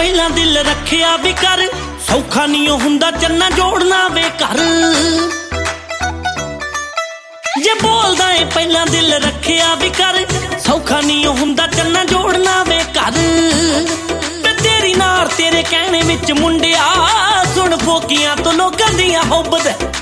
ਪਹਿਲਾਂ ਦਿਲ ਰੱਖਿਆ ਵੀ ਕਰ ਸੌਖਾ ਨਹੀਂ ਹੁੰਦਾ ਚੰਨਾ ਜੋੜਨਾ ਵੇ ਘਰ ਜੇ ਬੋਲਦਾ ਏ ਪਹਿਲਾਂ ਦਿਲ ਰੱਖਿਆ ਵੀ ਕਰ ਸੌਖਾ ਨਹੀਂ ਹੁੰਦਾ ਚੰਨਾ ਜੋੜਨਾ ਵੇ ਘਰ ਤੇ ਤੇਰੀ ਨਾਰ ਤੇਰੇ ਕਹਿਣੇ ਵਿੱਚ ਮੁੰਡਿਆ ਸੁਣ ਫੋਕੀਆਂ ਤੋਂ ਲੋਕਾਂ ਦੀਆਂ ਹੁੱਬ ਦੇ